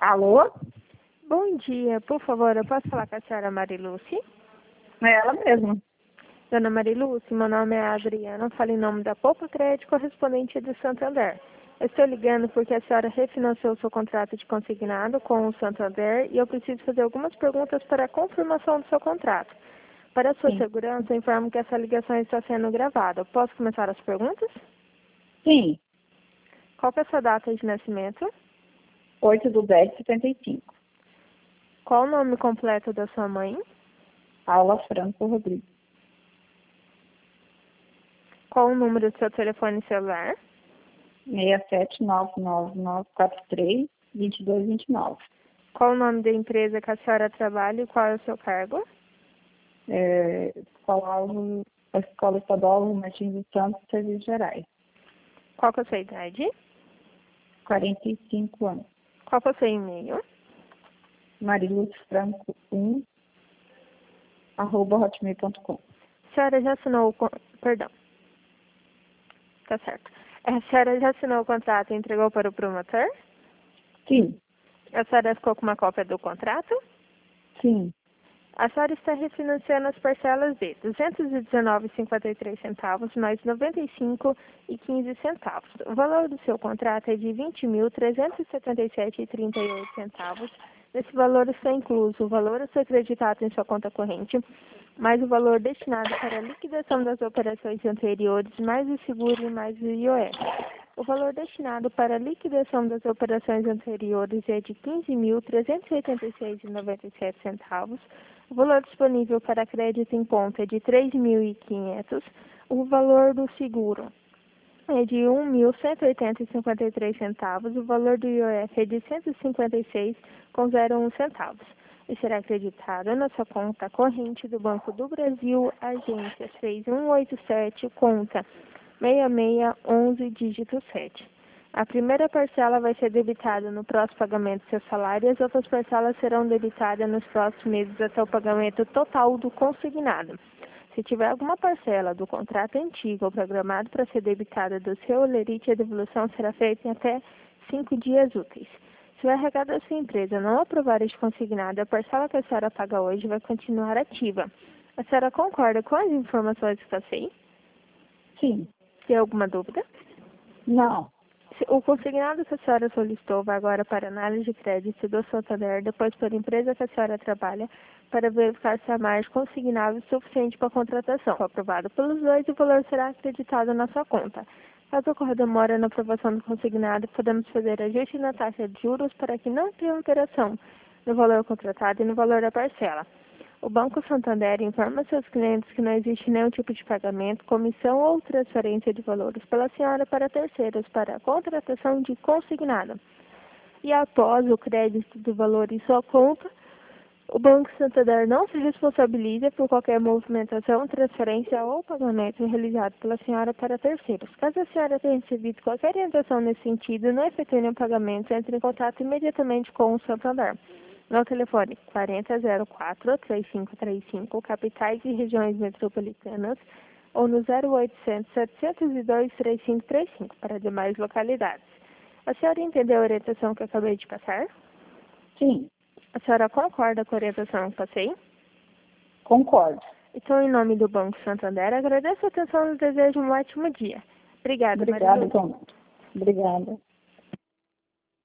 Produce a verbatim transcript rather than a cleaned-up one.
Alô? Bom dia, por favor, eu posso falar com a senhora Mariluce? É ela mesma. Dona Mariluce, meu nome é Adriana, falo em nome da Poupa Crédito, correspondente do Santander. Eu estou ligando porque a senhora refinanciou seu contrato de consignado com o Santander e eu preciso fazer algumas perguntas para a confirmação do seu contrato. Para a sua Sim. segurança, eu informo que essa ligação está sendo gravada. Posso começar as perguntas? Sim. Qual que é a sua data de nascimento? oito do dez de setenta e cinco. Qual o nome completo da sua mãe? Paula Franco Rodrigues. Qual o número do seu telefone celular? seis sete nove nove nove quatro três dois dois dois nove. Qual o nome da empresa que a senhora trabalha e qual é o seu cargo? É, Escola, Alvo, a Escola Estadual Alvo Martins dos Santos, Serviços Gerais. Qual que é a sua idade? quarenta e cinco anos. Qual que é o seu e-mail? Mariluz Franco um, arroba hotmail ponto com. A senhora já assinou o... con- Perdão. Tá certo. A senhora já assinou o contrato e entregou para o promotor? Sim. A senhora ficou com uma cópia do contrato? Sim. A senhora está refinanciando as parcelas de duzentos e dezenove vírgula cinquenta e três centavos mais noventa e cinco vírgula quinze centavos. O valor do seu contrato é de vinte mil trezentos e setenta e sete vírgula trinta e oito centavos. Nesse valor está incluso o valor a ser acreditado em sua conta corrente, mais o valor destinado para a liquidação das operações anteriores, mais o seguro e mais o I O F. O valor destinado para a liquidação das operações anteriores é de quinze mil trezentos e oitenta e seis vírgula noventa e sete centavos. O valor disponível para crédito em conta é de três mil e quinhentos. O valor do seguro é de um mil cento e oitenta vírgula cinquenta e três centavos. O valor do I O F é de cento e cinquenta e seis vírgula zero um centavos. E será acreditado na sua conta corrente do Banco do Brasil, agência seis um oito sete, conta seis seis um um, dígito sete. A primeira parcela vai ser debitada no próximo pagamento do seu salário e as outras parcelas serão debitadas nos próximos meses até o pagamento total do consignado. Se tiver alguma parcela do contrato antigo ou programado para ser debitada do seu holerite, a devolução será feita em até cinco dias úteis. Se o R H da sua empresa não aprovar este consignado, a parcela que a senhora paga hoje vai continuar ativa. A senhora concorda com as informações que passei? Sim. Tem alguma dúvida? Não. O consignado que a senhora solicitou vai agora para análise de crédito do Santander, depois para a empresa que a senhora trabalha, para verificar se a margem consignável é suficiente para a contratação. Se for aprovado pelos dois, o valor será acreditado na sua conta. Caso ocorra demora na aprovação do consignado, podemos fazer ajuste na taxa de juros para que não tenha alteração no valor contratado e no valor da parcela. O Banco Santander informa seus clientes que não existe nenhum tipo de pagamento, comissão ou transferência de valores pela senhora para terceiros para a contratação de consignado. E após o crédito do valor em sua conta, o Banco Santander não se responsabiliza por qualquer movimentação, transferência ou pagamento realizado pela senhora para terceiros. Caso a senhora tenha recebido qualquer orientação nesse sentido, não efetue nenhum pagamento, entre em contato imediatamente com o Santander. No telefone quarenta zero quatro, três cinco três cinco, capitais e regiões metropolitanas, ou no zero oitocentos, setecentos e dois, três cinco três cinco para demais localidades. A senhora entendeu a orientação que eu acabei de passar? Sim. A senhora concorda com a orientação que passei? Concordo. Então, em nome do Banco Santander, agradeço a atenção e desejo um ótimo dia. Obrigada, Obrigada, Marilu. Tom. Obrigada.